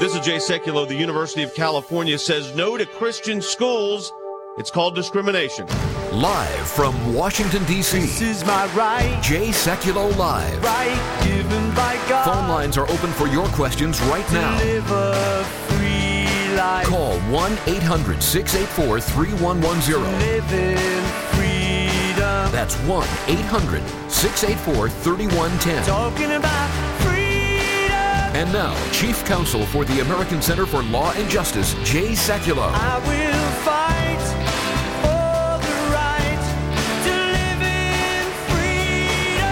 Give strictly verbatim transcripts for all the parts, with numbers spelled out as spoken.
This is Jay Sekulow. The University of California says no to Christian schools. It's called discrimination. Live from Washington, D C This is my right. Jay Sekulow Live. Right given by God. Phone lines are open for your questions right now. To live a free life. Call one eight hundred six eight four three one one zero. Live in freedom. That's one eight hundred six eight four three one one zero. Talking about freedom. And now, Chief Counsel for the American Center for Law and Justice, Jay Sekulow. I will fight for the right to live in freedom.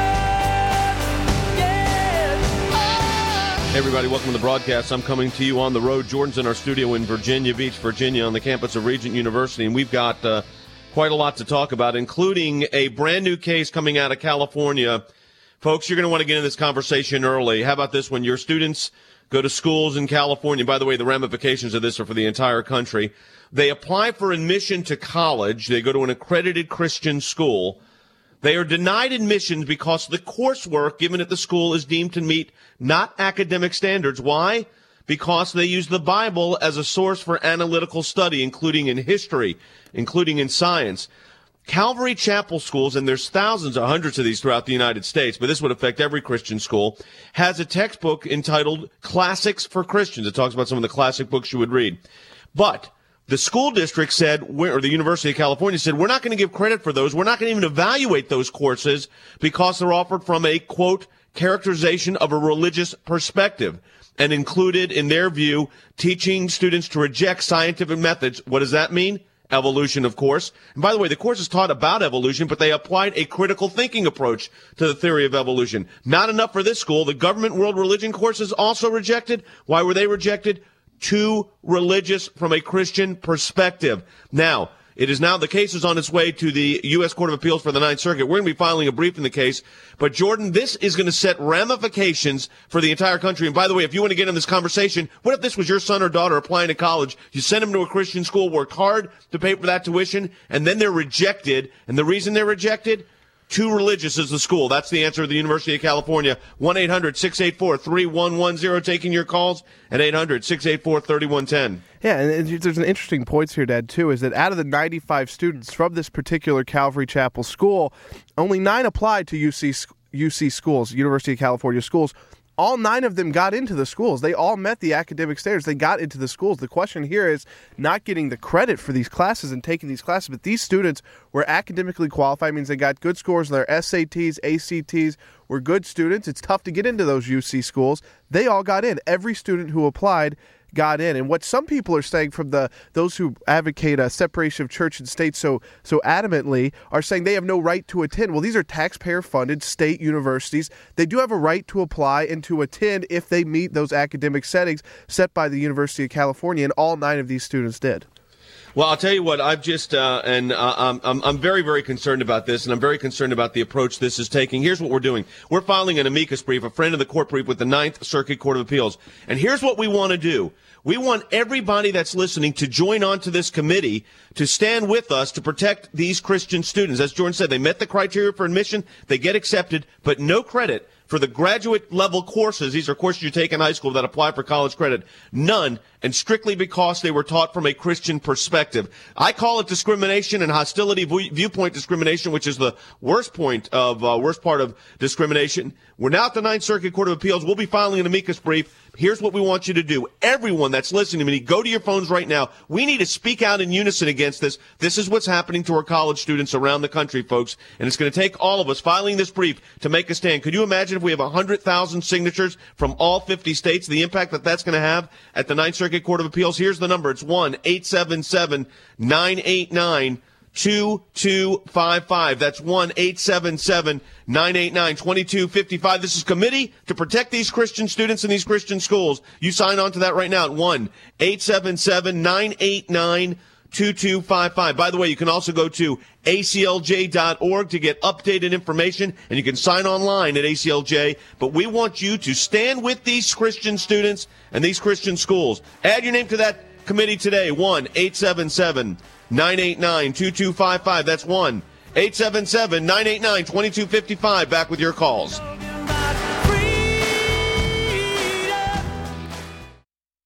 Yeah. Hey everybody, welcome to the broadcast. I'm coming to you on the road. Jordan's in our studio in Virginia Beach, Virginia, on the campus of Regent University, and we've got uh, quite a lot to talk about, including a brand new case coming out of California. Folks, you're going to want to get into this conversation early. How about this? When your students go to schools in California, by the way, the ramifications of this are for the entire country. They apply for admission to college. They go to an accredited Christian school. They are denied admissions because the coursework given at the school is deemed to meet not academic standards. Why? Because they use the Bible as a source for analytical study, including in history, including in science. Calvary Chapel schools, and there's thousands or hundreds of these throughout the United States, but this would affect every Christian school, has a textbook entitled Classics for Christians. It talks about some of the classic books you would read. But the school district said, or the University of California said, we're not going to give credit for those. We're not going to even evaluate those courses because they're offered from a, quote, characterization of a religious perspective, and included, in their view, teaching students to reject scientific methods. What does that mean? Evolution, of course. And by the way, the course is taught about evolution, but they applied a critical thinking approach to the theory of evolution. Not enough for this school. The government world religion courses also rejected. Why were they rejected? Too religious from a Christian perspective. Now, it is now, the case is on its way to the U S Court of Appeals for the Ninth Circuit. We're going to be filing a brief in the case. But, Jordan, this is going to set ramifications for the entire country. And, by the way, if you want to get in this conversation, what if this was your son or daughter applying to college? You sent them to a Christian school, worked hard to pay for that tuition, and then they're rejected. And the reason they're rejected? Too religious is the school. That's the answer of the University of California. one eight hundred six eight four three one one zero, taking your calls at eight hundred six eight four three one one zero. Yeah, and there's an interesting point here, Dad, too, is that out of the ninety-five students from this particular Calvary Chapel school, only nine applied to U C U C schools, University of California schools. All nine of them got into the schools. They all met the academic standards. They got into the schools. The question here is not getting the credit for these classes and taking these classes, but these students were academically qualified, means they got good scores on their S A Ts, A C Ts, were good students. It's tough to get into those U C schools. They all got in. Every student who applied got in. And what some people are saying, from the those who advocate a separation of church and state so so adamantly, are saying they have no right to attend. Well, these are taxpayer-funded state universities. They do have a right to apply and to attend if they meet those academic settings set by the University of California, and all nine of these students did. Well, I'll tell you what, I've just, uh, and uh, I'm, I'm, I'm very, very concerned about this, and I'm very concerned about the approach this is taking. Here's what we're doing. We're filing an amicus brief, a friend of the court brief, with the Ninth Circuit Court of Appeals. And here's what we want to do. We want everybody that's listening to join on to this committee to stand with us to protect these Christian students. As Jordan said, they met the criteria for admission, they get accepted, but no credit for the graduate level courses. These are courses you take in high school that apply for college credit. None, and strictly because they were taught from a Christian perspective. I call it discrimination and hostility, viewpoint discrimination, which is the worst point of, uh, worst part of discrimination. We're now at the Ninth Circuit Court of Appeals. We'll be filing an amicus brief. Here's what we want you to do. Everyone that's listening to me, go to your phones right now. We need to speak out in unison against this. This is what's happening to our college students around the country, folks. And it's going to take all of us filing this brief to make a stand. Could you imagine if we have one hundred thousand signatures from all fifty states, the impact that that's going to have at the Ninth Circuit Court of Appeals? Here's the number. It's one eight seven seven nine eight nine two two five five. That's one eight seven seven nine eight nine two two five five. This is Committee to Protect These Christian Students in These Christian Schools. You sign on to that right now at one eight seven seven nine eight nine two two five five. By the way, you can also go to A C L J dot org to get updated information, and you can sign online at A C L J. But we want you to stand with these Christian students and these Christian schools. Add your name to that committee today, one eight seven seven nine eight nine two two five five. That's one eight seven seven nine eight nine two two five five. Back with your calls.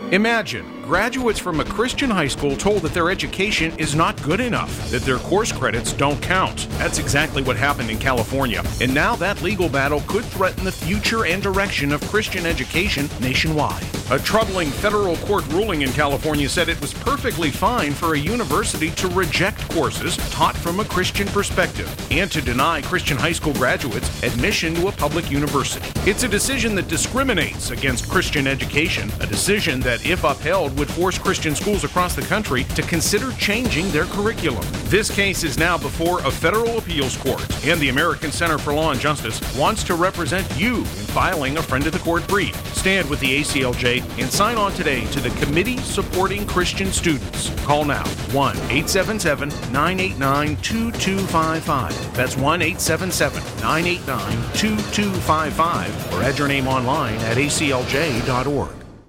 Imagine graduates from a Christian high school told that their education is not good enough, that their course credits don't count. That's exactly what happened in California. And now that legal battle could threaten the future and direction of Christian education nationwide. A troubling federal court ruling in California said it was perfectly fine for a university to reject courses taught from a Christian perspective and to deny Christian high school graduates admission to a public university. It's a decision that discriminates against Christian education, a decision that, if upheld, would force Christian schools across the country to consider changing their curriculum. This case is now before a federal appeals court, and the American Center for Law and Justice wants to represent you in filing a friend of the court brief. Stand with the A C L J and sign on today to the Committee Supporting Christian Students. Call now, one eight seven seven, nine eight nine, two two five five. That's one eight seven seven, nine eight nine, two two five five, or add your name online at A C L J dot org.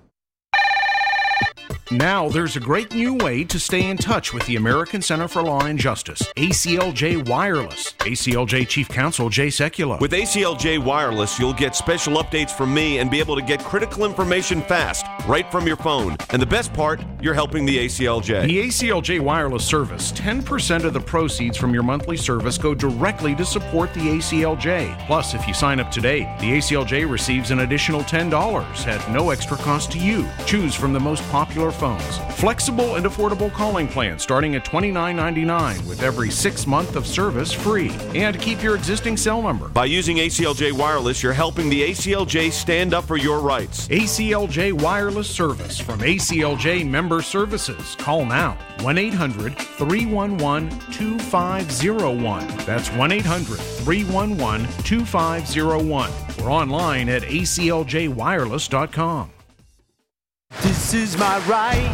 Now there's a great new way to stay in touch with the American Center for Law and Justice, A C L J Wireless. A C L J Chief Counsel Jay Sekulow. With A C L J Wireless, you'll get special updates from me and be able to get critical information fast, right from your phone. And the best part, you're helping the A C L J. The A C L J Wireless service, ten percent of the proceeds from your monthly service go directly to support the A C L J. Plus, if you sign up today, the A C L J receives an additional ten dollars at no extra cost to you. Choose from the most popular phones. Flexible and affordable calling plans starting at twenty-nine ninety-nine with every six month of service free. And keep your existing cell number. By using A C L J Wireless, you're helping the A C L J stand up for your rights. A C L J Wireless Service from A C L J Member Services. Call now. one eight hundred, three one one, two five zero one. That's one eight hundred, three one one, two five zero one. Or online at A C L J wireless dot com. This is my right,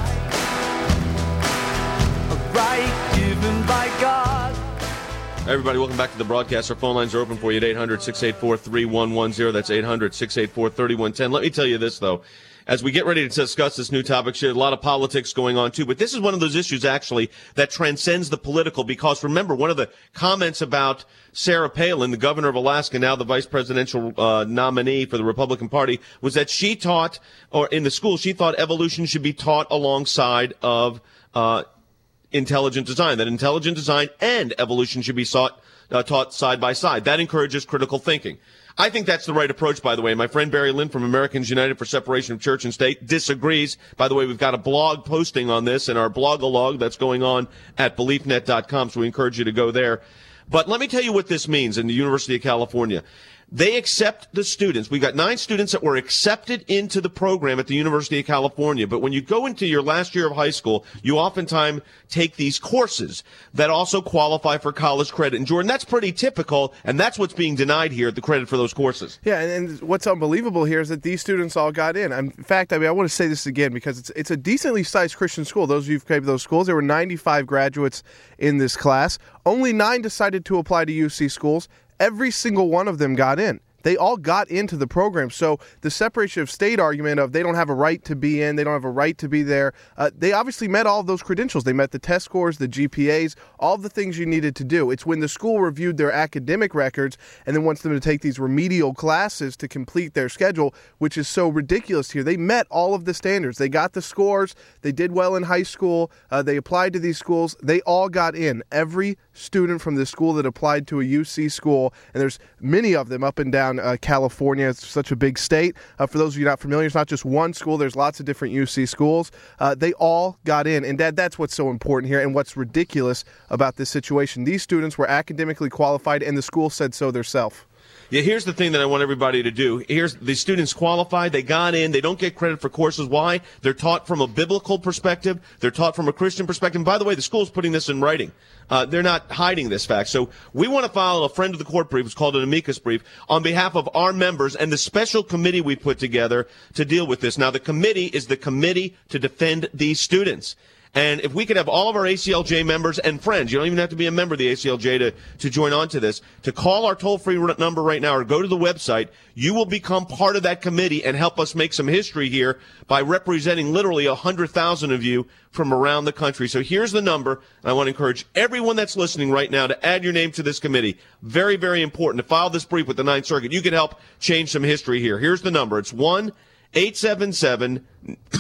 a right given by God. Everybody, welcome back to the broadcast. Our phone lines are open for you at eight hundred, six eight four, three one one zero. That's eight hundred, six eight four, three one one zero. Let me tell you this, though. As we get ready to discuss this new topic, there's a lot of politics going on, too. But this is one of those issues, actually, that transcends the political. Because, remember, one of the comments about Sarah Palin, the governor of Alaska, now the vice presidential uh, nominee for the Republican Party, was that she taught, or in the school, she thought evolution should be taught alongside of uh, intelligent design, that intelligent design and evolution should be sought, uh, taught side by side. That encourages critical thinking. I think that's the right approach, by the way. My friend Barry Lynn from Americans United for Separation of Church and State disagrees. By the way, we've got a blog posting on this in our blog-a-log that's going on at belief net dot com, so we encourage you to go there. But let me tell you what this means in the University of California. They accept the students. We've got nine students that were accepted into the program at the University of California. But when you go into your last year of high school, you oftentimes take these courses that also qualify for college credit. And, Jordan, that's pretty typical, and that's what's being denied here, the credit for those courses. Yeah, and, and what's unbelievable here is that these students all got in. In fact, I mean, I want to say this again because it's it's a decently sized Christian school. Those of you who've came to those schools, there were ninety-five graduates in this class. Only nine decided to apply to U C schools. Every single one of them got in. They all got into the program. So the separation of state argument of they don't have a right to be in, they don't have a right to be there, uh, they obviously met all of those credentials. They met the test scores, the G P As, all the things you needed to do. It's when the school reviewed their academic records and then wants them to take these remedial classes to complete their schedule, which is so ridiculous here. They met all of the standards. They got the scores. They did well in high school. Uh, they applied to these schools. They all got in. Every student from the school that applied to a U C school, and there's many of them up and down Uh, California. It's such a big state. Uh, for those of you not familiar, it's not just one school. There's lots of different U C schools. Uh, they all got in. And, Dad, that's what's so important here and what's ridiculous about this situation. These students were academically qualified, and the school said so theirself. Yeah, here's the thing that I want everybody to do. Here's the students qualified. They got in. They don't get credit for courses. Why? They're taught from a biblical perspective. They're taught from a Christian perspective. And by the way, the school's putting this in writing. Uh, they're not hiding this fact. So we want to file a friend of the court brief. It's called an amicus brief on behalf of our members and the special committee we put together to deal with this. Now, the committee is the committee to defend these students. And if we could have all of our A C L J members and friends, you don't even have to be a member of the A C L J to, to join on to this, to call our toll-free number right now or go to the website, you will become part of that committee and help us make some history here by representing literally one hundred thousand of you from around the country. So here's the number, and I want to encourage everyone that's listening right now to add your name to this committee. Very, very important to file this brief with the Ninth Circuit. You can help change some history here. Here's the number. It's one eight seven seven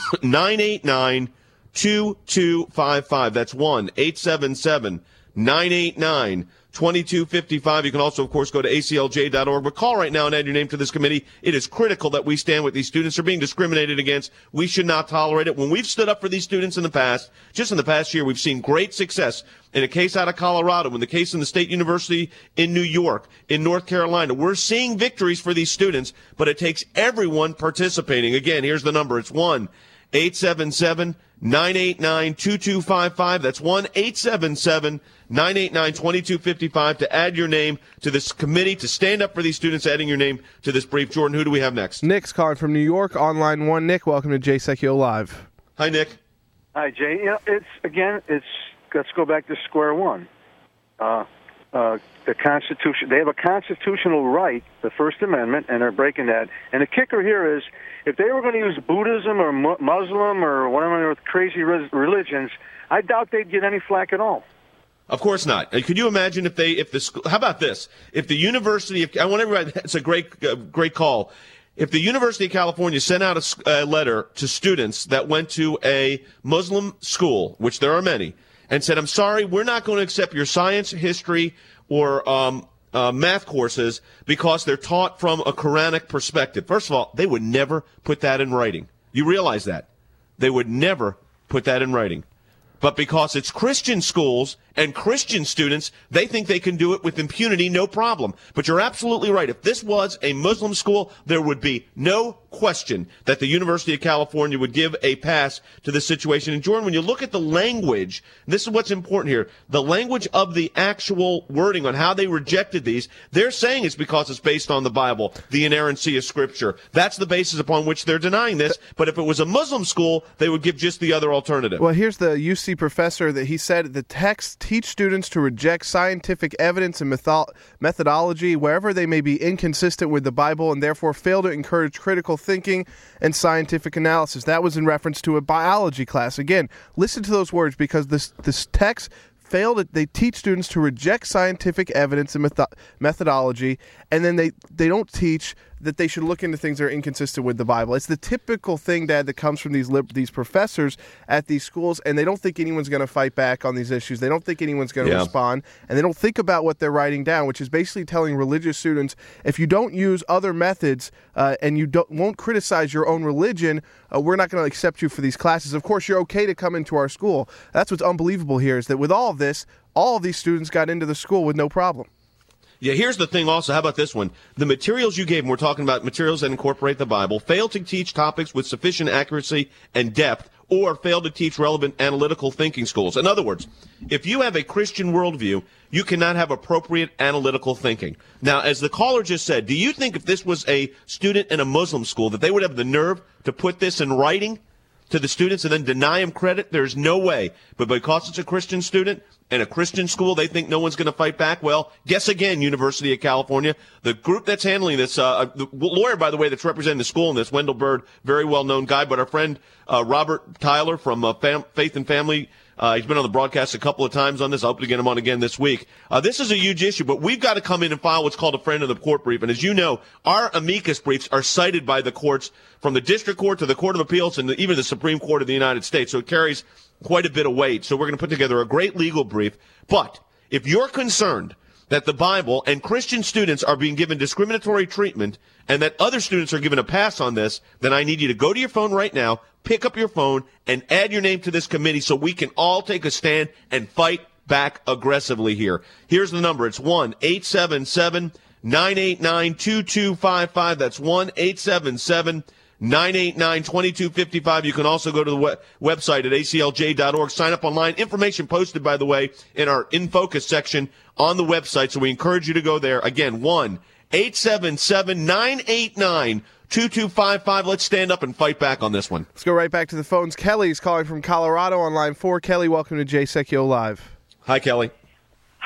nine eight nine, two two five five. That's one eight seven seven, nine eight nine, two two five five. You can also, of course, go to A C L J dot org. But call right now and add your name to this committee. It is critical that we stand with these students. They're being discriminated against. We should not tolerate it. When we've stood up for these students in the past, just in the past year, we've seen great success. In a case out of Colorado, in the case in the State University in New York, in North Carolina, we're seeing victories for these students, but it takes everyone participating. Again, here's the number. It's one eight seven seven, nine eight nine, two two five five. That's one eight seven seven, nine eight nine, two two five five to add your name to this committee, to stand up for these students, adding your name to this brief. Jordan, who do we have next? Nick's calling from New York, on line one. Nick, welcome to Jay Sekulow Live. Hi, Nick. Hi, Jay. You know, it's, again, it's, let's go back to square one. Uh, uh, the Constitution, they have a constitutional right, the First Amendment, and they're breaking that. And the kicker here is, if they were going to use Buddhism or mu- Muslim or whatever with crazy re- religions, I doubt they'd get any flack at all. Of course not. Could you imagine if they, if the school, how about this? If the University of, I want everybody, it's a great, uh, great call. If the University of California sent out a, a letter to students that went to a Muslim school, which there are many, and said, I'm sorry, we're not going to accept your science, history, or um, uh, math courses because they're taught from a Quranic perspective. First of all, they would never put that in writing. You realize that? They would never put that in writing. But because it's Christian schools and Christian students, they think they can do it with impunity, no problem. But you're absolutely right. If this was a Muslim school, there would be no question that the University of California would give a pass to this situation. And Jordan, when you look at the language, this is what's important here, the language of the actual wording on how they rejected these, they're saying it's because it's based on the Bible, the inerrancy of Scripture. That's the basis upon which they're denying this. But if it was a Muslim school, they would give just the other alternative. Well, here's the U C professor that he said the texts teach students to reject scientific evidence and metho- methodology wherever they may be inconsistent with the Bible and therefore fail to encourage critical thinking and scientific analysis. That was in reference to a biology class. Again, listen to those words because this this text fail to, they teach students to reject scientific evidence and metho- methodology, and then they, they don't teach that they should look into things that are inconsistent with the Bible. It's the typical thing, Dad, that comes from these lib- these professors at these schools, and they don't think anyone's going to fight back on these issues. They don't think anyone's going to yeah. respond, and they don't think about what they're writing down, which is basically telling religious students, if you don't use other methods uh, and you don't, won't criticize your own religion, uh, we're not going to accept you for these classes. Of course, you're okay to come into our school. That's what's unbelievable here is that with all of this, all of these students got into the school with no problem. Yeah, here's the thing also. How about this one? The materials you gave, and we're talking about materials that incorporate the Bible, fail to teach topics with sufficient accuracy and depth, or fail to teach relevant analytical thinking skills. In other words, if you have a Christian worldview, you cannot have appropriate analytical thinking. Now, as the caller just said, do you think if this was a student in a Muslim school that they would have the nerve to put this in writing to the students and then deny them credit? There's no way. But because it's a Christian student and a Christian school, they think no one's going to fight back. Well, guess again, University of California. The group that's handling this, uh, the lawyer, by the way, that's representing the school in this, Wendell Bird, very well-known guy, but our friend uh, Robert Tyler from uh, Fam- Faith and Family, uh, he's been on the broadcast a couple of times on this. I hope to get him on again this week. Uh, this is a huge issue, but we've got to come in and file what's called a friend of the court brief. And as you know, our amicus briefs are cited by the courts from the district court to the Court of Appeals and even the Supreme Court of the United States. So it carries quite a bit of weight. So we're going to put together a great legal brief. But if you're concerned that the Bible and Christian students are being given discriminatory treatment and that other students are given a pass on this, then I need you to go to your phone right now, pick up your phone, and add your name to this committee so we can all take a stand and fight back aggressively here. Here's the number. It's one eight seven seven, nine eight nine, two two five five. That's one eight seven seven, nine eight nine, two two five five. You can also go to the we- website at A C L J dot org. Sign up online. Information posted, by the way, in our In Focus section on the website, so we encourage you to go there. Again, one eight seven seven, nine eight nine, two two five five. Let's stand up and fight back on this one. Let's go right back to the phones. Kelly's calling from Colorado on line four. Kelly, welcome to Jay Sekulow Live. Hi, Kelly. Hi,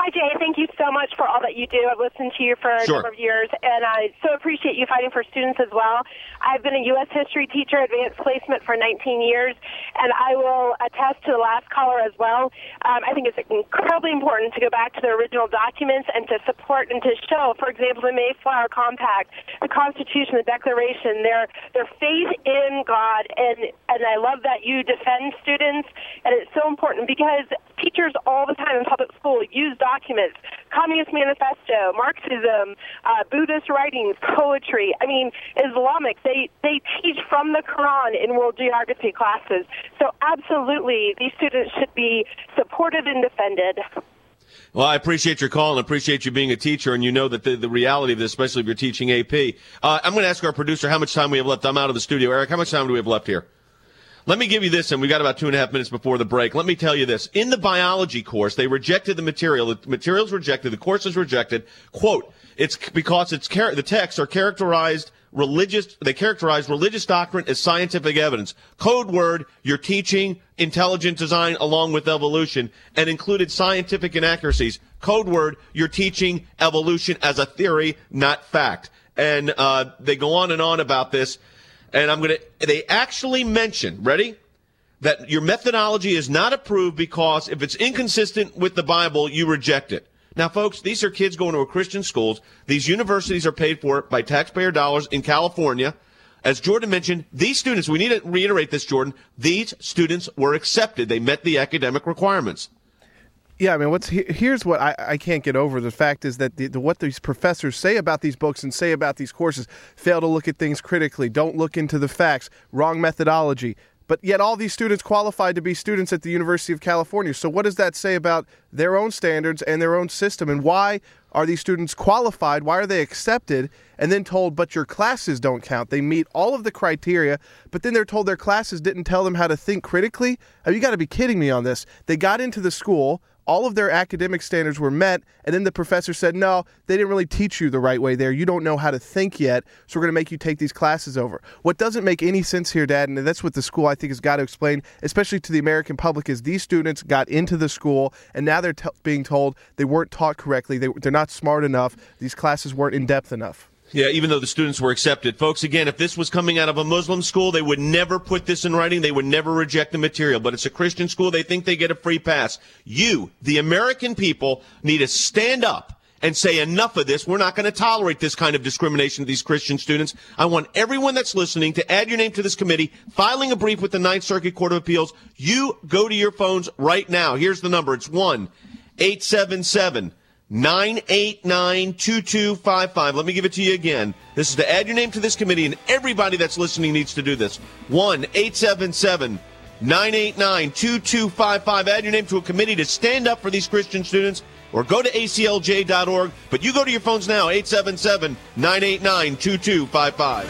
Hi, Jay. Thank you so much for all that you do. I've listened to you for a Sure. number of years, and I so appreciate you fighting for students as well. I've been a U S history teacher, advanced placement, for nineteen years, and I will attest to the last caller as well. Um, I think it's incredibly important to go back to the original documents and to support and to show, for example, the Mayflower Compact, the Constitution, the Declaration, their their faith in God, and, and I love that you defend students, and it's so important because teachers all the time in public school use documents, Communist Manifesto, Marxism, uh, Buddhist writings, poetry. I mean, Islamic. They, they teach from the Quran in world geography classes. So absolutely, these students should be supported and defended. Well, I appreciate your call and appreciate you being a teacher, and you know that the, the reality of this, especially if you're teaching A P. Uh, I'm going to ask our producer how much time we have left. I'm out of the studio. Eric, how much time do we have left here? Let me give you this, and we've got about two and a half minutes before the break. Let me tell you this. In the biology course, they rejected the material. The material's rejected. The course is rejected. Quote, it's because it's char- the texts are characterized religious, they characterize religious doctrine as scientific evidence. Code word, you're teaching intelligent design along with evolution, and included scientific inaccuracies. Code word, you're teaching evolution as a theory, not fact. And uh, they go on and on about this. And I'm going to, they actually mention, ready, that your methodology is not approved because if it's inconsistent with the Bible, you reject it. Now, folks, these are kids going to a Christian schools. These universities are paid for by taxpayer dollars in California. As Jordan mentioned, these students, we need to reiterate this, Jordan, these students were accepted. They met the academic requirements. Yeah, I mean, what's here's what I, I can't get over. The fact is that the, the, what these professors say about these books and say about these courses, fail to look at things critically, don't look into the facts, wrong methodology. But yet all these students qualified to be students at the University of California. So what does that say about their own standards and their own system? And why are these students qualified? Why are they accepted and then told, but your classes don't count? They meet all of the criteria, but then they're told their classes didn't tell them how to think critically? I mean, you got to be kidding me on this. They got into the school, all of their academic standards were met, and then the professor said, no, they didn't really teach you the right way there. You don't know how to think yet, so we're going to make you take these classes over. What doesn't make any sense here, Dad, and that's what the school I think has got to explain, especially to the American public, is these students got into the school, and now they're t- being told they weren't taught correctly, they, they're not smart enough, these classes weren't in-depth enough. Yeah, even though the students were accepted. Folks, again, if this was coming out of a Muslim school, they would never put this in writing. They would never reject the material. But it's a Christian school. They think they get a free pass. You, the American people, need to stand up and say enough of this. We're not going to tolerate this kind of discrimination of these Christian students. I want everyone that's listening to add your name to this committee, filing a brief with the Ninth Circuit Court of Appeals. You go to your phones right now. Here's the number. It's one eight seven seven nine eight nine two two five five. Let me give it to you again. This is to add your name to this committee, and everybody that's listening needs to do this. one eight seven seven nine eight nine two two five five. Add your name to a committee to stand up for these Christian students, or go to A C L J dot org. But you go to your phones now, eight seven seven nine eight nine two two five five.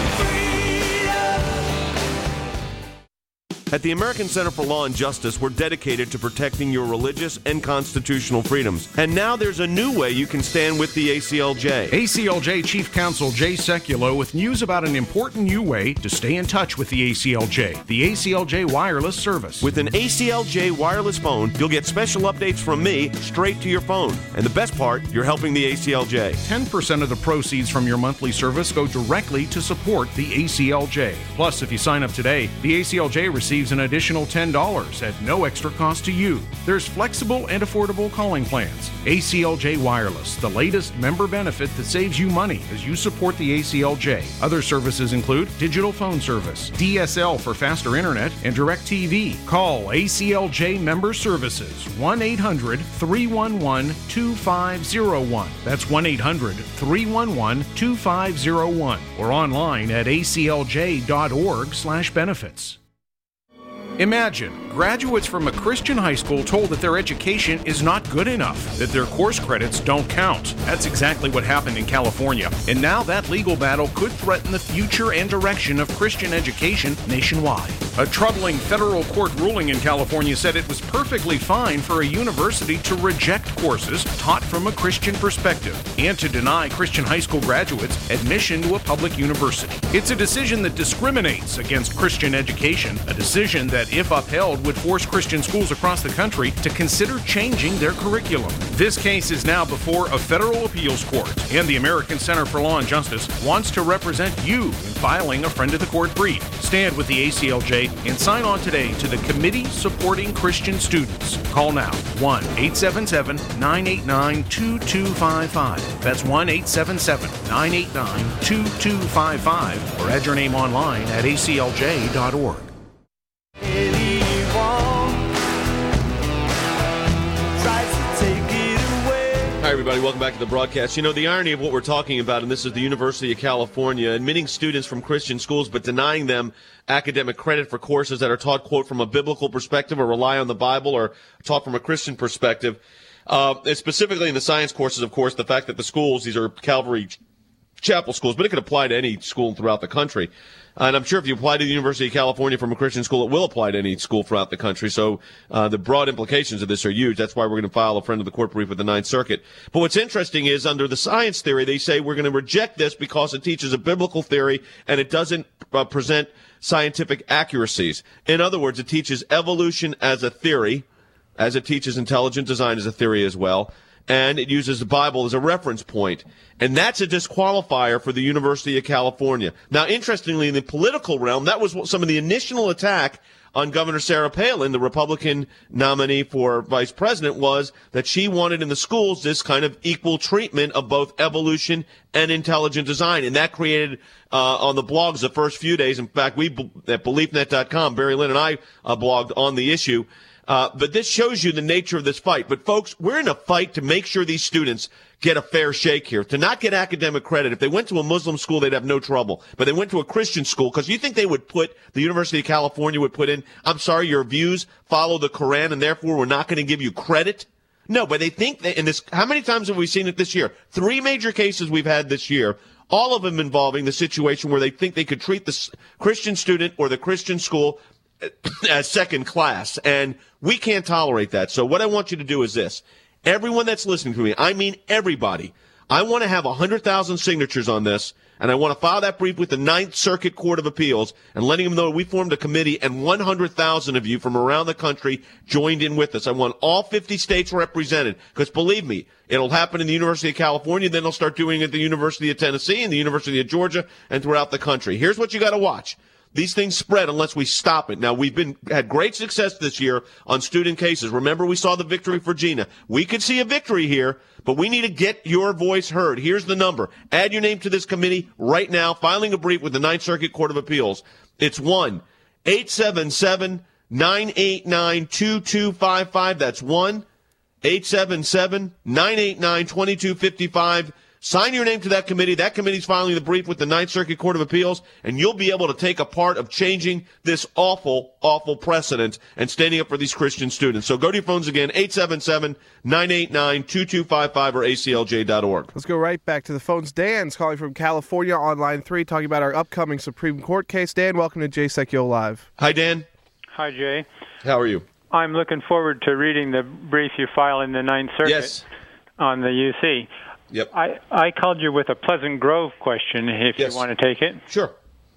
At the American Center for Law and Justice, we're dedicated to protecting your religious and constitutional freedoms. And now there's a new way you can stand with the A C L J. A C L J Chief Counsel Jay Sekulow with news about an important new way to stay in touch with the A C L J, the A C L J Wireless Service. With an A C L J wireless phone, you'll get special updates from me straight to your phone. And the best part, you're helping the A C L J. ten percent of the proceeds from your monthly service go directly to support the A C L J. Plus, if you sign up today, the A C L J receives an additional ten dollars at no extra cost to you. There's flexible and affordable calling plans. A C L J Wireless, the latest member benefit that saves you money as you support the A C L J. Other services include digital phone service, D S L for faster internet, and DirecTV. Call A C L J Member Services, one eight hundred three one one two five zero one. That's one eight hundred three one one two five zero one. Or online at A C L J dot org slash benefits. Imagine graduates from a Christian high school told that their education is not good enough, that their course credits don't count. That's exactly what happened in California. And now that legal battle could threaten the future and direction of Christian education nationwide. A troubling federal court ruling in California said it was perfectly fine for a university to reject courses taught from a Christian perspective and to deny Christian high school graduates admission to a public university. It's a decision that discriminates against Christian education, a decision that, if upheld, filed would force Christian schools across the country to consider changing their curriculum. This case is now before a federal appeals court, and the American Center for Law and Justice wants to represent you in filing a friend of the court brief. Stand with the A C L J and sign on today to the Committee Supporting Christian Students. Call now, one eight seven seven, nine eight nine, two two five five. That's one eight seven seven, nine eight nine, two two five five, or add your name online at A C L J dot org. Hi, everybody. Welcome back to the broadcast. You know, the irony of what we're talking about, and this is the University of California, admitting students from Christian schools but denying them academic credit for courses that are taught, quote, from a biblical perspective or rely on the Bible or taught from a Christian perspective. Uh, and specifically in the science courses, of course, the fact that the schools, these are Calvary Chapel schools, but it could apply to any school throughout the country. And I'm sure if you apply to the University of California from a Christian school, it will apply to any school throughout the country. So uh, the broad implications of this are huge. That's why we're going to file a friend of the court brief with the Ninth Circuit. But what's interesting is under the science theory, they say we're going to reject this because it teaches a biblical theory and it doesn't uh, present scientific accuracies. In other words, it teaches evolution as a theory, as it teaches intelligent design as a theory as well. And it uses the Bible as a reference point. And that's a disqualifier for the University of California. Now, interestingly, in the political realm, that was some of the initial attack on Governor Sarah Palin, the Republican nominee for vice president, was that she wanted in the schools this kind of equal treatment of both evolution and intelligent design. And that created, uh, on the blogs the first few days, in fact, we at belief net dot com, Barry Lynn and I uh, blogged on the issue. Uh, but this shows you the nature of this fight. But, folks, we're in a fight to make sure these students get a fair shake here, to not get academic credit. If they went to a Muslim school, they'd have no trouble. But they went to a Christian school, because you think they would put, the University of California would put in, I'm sorry, your views follow the Quran, and therefore we're not going to give you credit? No, but they think that in this, how many times have we seen it this year? Three major cases we've had this year, all of them involving the situation where they think they could treat the Christian student or the Christian school as second class, and we can't tolerate that. So what I want you to do is this. Everyone that's listening to me, I mean everybody, I want to have one hundred thousand signatures on this, and I want to file that brief with the Ninth Circuit Court of Appeals and letting them know we formed a committee and one hundred thousand of you from around the country joined in with us. I want all fifty states represented, because believe me, it'll happen in the University of California, then they'll start doing it at the University of Tennessee and the University of Georgia and throughout the country. Here's what you got to watch. These things spread unless we stop it. Now, we've been had great success this year on student cases. Remember, we saw the victory for Gina. We could see a victory here, but we need to get your voice heard. Here's the number. Add your name to this committee right now, filing a brief with the Ninth Circuit Court of Appeals. It's one eight seven seven, nine eight nine, two two five five. That's one eight seven seven, nine eight nine, two two five five. Sign your name to that committee. That committee's filing the brief with the Ninth Circuit Court of Appeals, and you'll be able to take a part of changing this awful, awful precedent and standing up for these Christian students. So go to your phones again, eight seven seven, nine eight nine, two two five five or A C L J dot org. Let's go right back to the phones. Dan's calling from California on line three, talking about our upcoming Supreme Court case. Dan, welcome to Jay Sekulow Live. Hi, Dan. Hi, Jay. How are you? I'm looking forward to reading the brief you file in the Ninth Circuit yes. on the U C. Yep. I, I called you with a Pleasant Grove question, if yes. you want to take it. Sure.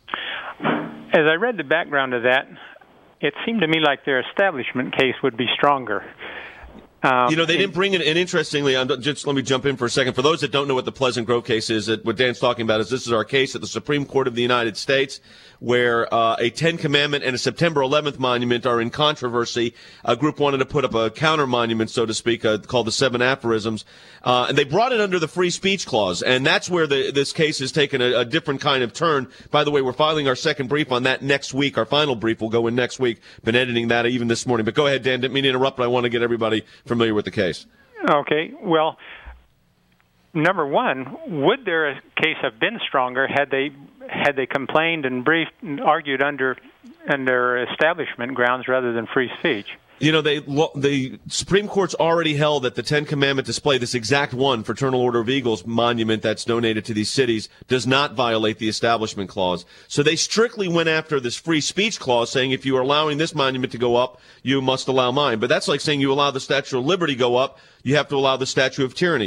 As I read the background of that, it seemed to me like their establishment case would be stronger. Um, you know, they didn't bring it, and interestingly, just let me jump in for a second. For those that don't know what the Pleasant Grove case is, what Dan's talking about is this is our case at the Supreme Court of the United States, where uh, a Ten Commandment and a September eleventh monument are in controversy. A group wanted to put up a counter monument, so to speak, uh, called the Seven Aphorisms, uh, and they brought it under the Free Speech Clause, and that's where the, this case has taken a, a different kind of turn. By the way, we're filing our second brief on that next week. Our final brief will go in next week. Been editing that even this morning. But go ahead, Dan. Didn't mean to interrupt, but I want to get everybody familiar with the case. Okay. Well, number one, would their case have been stronger had they had they complained and briefed and argued under under establishment grounds rather than free speech? You know, they the Supreme Court's already held that the Ten Commandment display, this exact one, Fraternal Order of Eagles monument that's donated to these cities, does not violate the Establishment Clause. So they strictly went after this free speech clause, saying if you are allowing this monument to go up, you must allow mine. But that's like saying you allow the Statue of Liberty go up, you have to allow the Statue of Tyranny.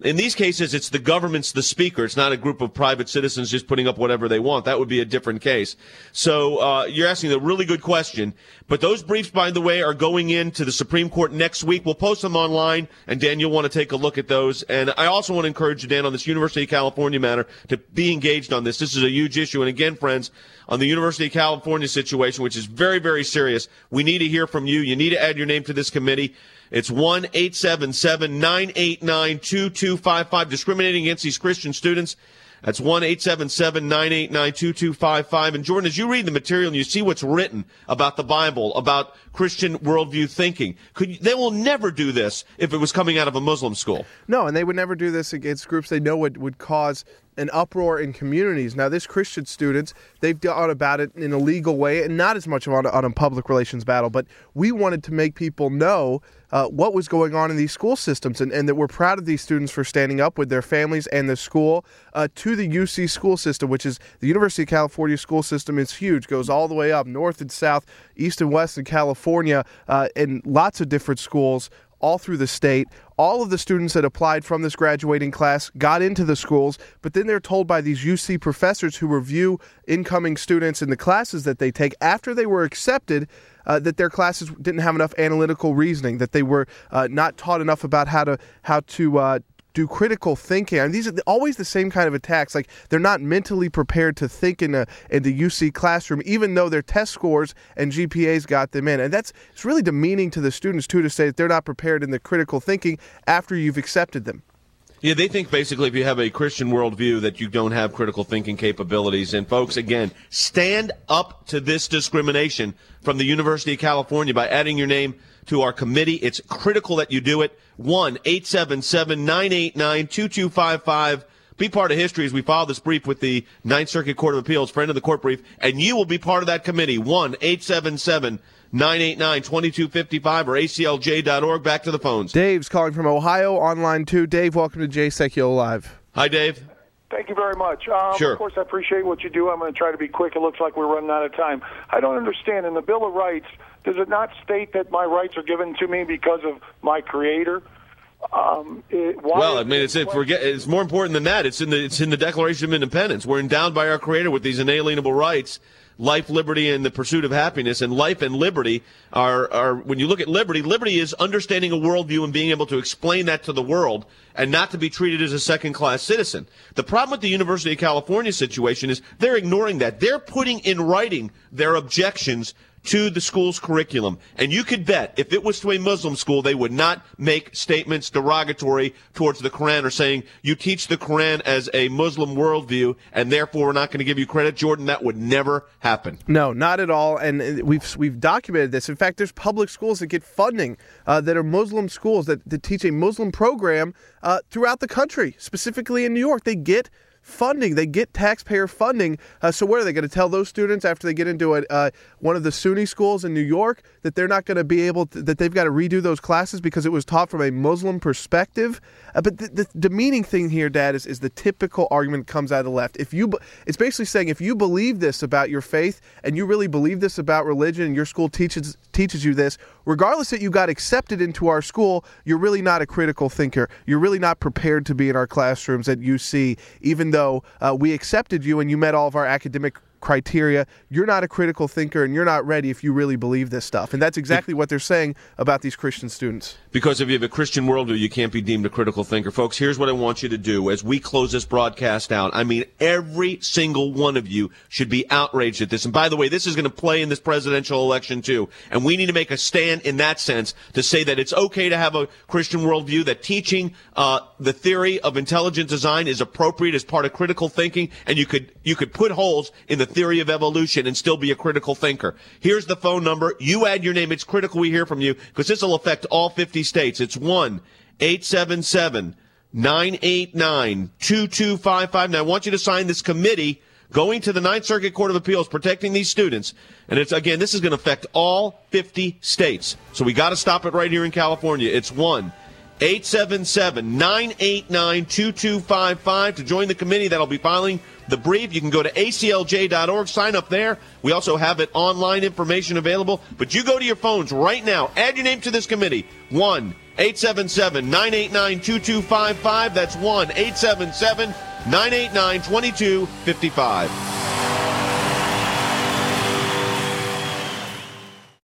In these cases, it's the government's the speaker. It's not a group of private citizens just putting up whatever they want. That would be a different case. So uh, you're asking a really good question. But those briefs, by the way, are going into the Supreme Court next week. We'll post them online, and Dan, you'll want to take a look at those. And I also want to encourage you, Dan, on this University of California matter, to be engaged on this. This is a huge issue. And again, friends, on the University of California situation, which is very, very serious, we need to hear from you. You need to add your name to this committee. It's one eight seven seven, nine eight nine, two two five five, discriminating against these Christian students. That's one eight seven seven, nine eight nine, two two five five. And, Jordan, as you read the material and you see what's written about the Bible, about Christian worldview thinking, could you, they will never do this if it was coming out of a Muslim school. No, and they would never do this against groups they know would, would cause an uproar in communities. Now, this Christian students, they've gone about it in a legal way and not as much on a, on a public relations battle, but we wanted to make people know uh, what was going on in these school systems, and, and that we're proud of these students for standing up with their families and the school uh, to the U C school system, which is the University of California school system. Is huge, goes all the way up north and south, east and west in California, uh, and lots of different schools all through the state. All of the students that applied from this graduating class got into the schools, but then they're told by these U C professors who review incoming students in the classes that they take after they were accepted uh, that their classes didn't have enough analytical reasoning, that they were uh, not taught enough about how to how to uh, do critical thinking. I mean, these are always the same kind of attacks. Like, they're not mentally prepared to think in a in the U C classroom, even though their test scores and G P As got them in. And that's it's really demeaning to the students, too, to say that they're not prepared in the critical thinking after you've accepted them. Yeah, they think basically if you have a Christian worldview that you don't have critical thinking capabilities. And, folks, again, stand up to this discrimination from the University of California by adding your name to our committee. It's critical that you do it. one eight seven seven, nine eight nine, two two five five. Be part of history as we file this brief with the Ninth Circuit Court of Appeals, friend of the court brief, and you will be part of that committee. one eight seven seven, nine eight nine, two two five five or A C L J dot org. Back to the phones. Dave's calling from Ohio, online too. Dave, welcome to Jay Sekulow Live. Hi, Dave. Thank you very much. Um, sure. Of course, I appreciate what you do. I'm going to try to be quick. It looks like we're running out of time. I don't understand. In the Bill of Rights, does it not state that my rights are given to me because of my Creator? Um, it, why well, I mean, it's it, forget, it's more important than that. It's in the it's in the Declaration of Independence. We're endowed by our Creator with these inalienable rights: life, liberty, and the pursuit of happiness. And life and liberty are, are when you look at liberty, liberty is understanding a worldview and being able to explain that to the world and not to be treated as a second-class citizen. The problem with the University of California situation is they're ignoring that. They're putting in writing their objections to the school's curriculum. And you could bet if it was to a Muslim school, they would not make statements derogatory towards the Quran or saying, you teach the Quran as a Muslim worldview, and therefore we're not going to give you credit. Jordan, that would never happen. No, not at all. And we've we've documented this. In fact, there's public schools that get funding uh, that are Muslim schools that, that teach a Muslim program uh, throughout the country, specifically in New York. They get funding. They get taxpayer funding. Uh, so what are they going to tell those students after they get into a, uh, one of the Sunni schools in New York that they're not going to be able to, that they've got to redo those classes because it was taught from a Muslim perspective? Uh, but the, the demeaning thing here, Dad, is, is the typical argument that comes out of the left. If you, it's basically saying if you believe this about your faith and you really believe this about religion and your school teaches teaches you this, regardless that you got accepted into our school, you're really not a critical thinker. You're really not prepared to be in our classrooms at U C, even though uh, we accepted you and you met all of our academic criteria. You're not a critical thinker and you're not ready if you really believe this stuff. And that's exactly what they're saying about these Christian students. Because if you have a Christian worldview, you can't be deemed a critical thinker. Folks, here's what I want you to do as we close this broadcast out. I mean, every single one of you should be outraged at this. And by the way, this is going to play in this presidential election too. And we need to make a stand in that sense to say that it's okay to have a Christian worldview, that teaching uh, the theory of intelligent design is appropriate as part of critical thinking, and you could you could put holes in the theory of evolution and still be a critical thinker. Here's the phone number. You add your name. It's critical we hear from you because this will affect all fifty states. It's one eight seven seven, nine eight nine, two two five five. Now, I want you to sign this committee going to the Ninth Circuit Court of Appeals protecting these students. And it's again, this is going to affect all fifty states. So we got to stop it right here in California. It's one eight seven seven, nine eight nine, two two five five. To join the committee that'll be filing the brief, you can go to A C L J dot org, sign up there. We also have it online information available. But you go to your phones right now, add your name to this committee, one eight seven seven, nine eight nine, two two five five. That's one eight seven seven, nine eight nine, two two five five.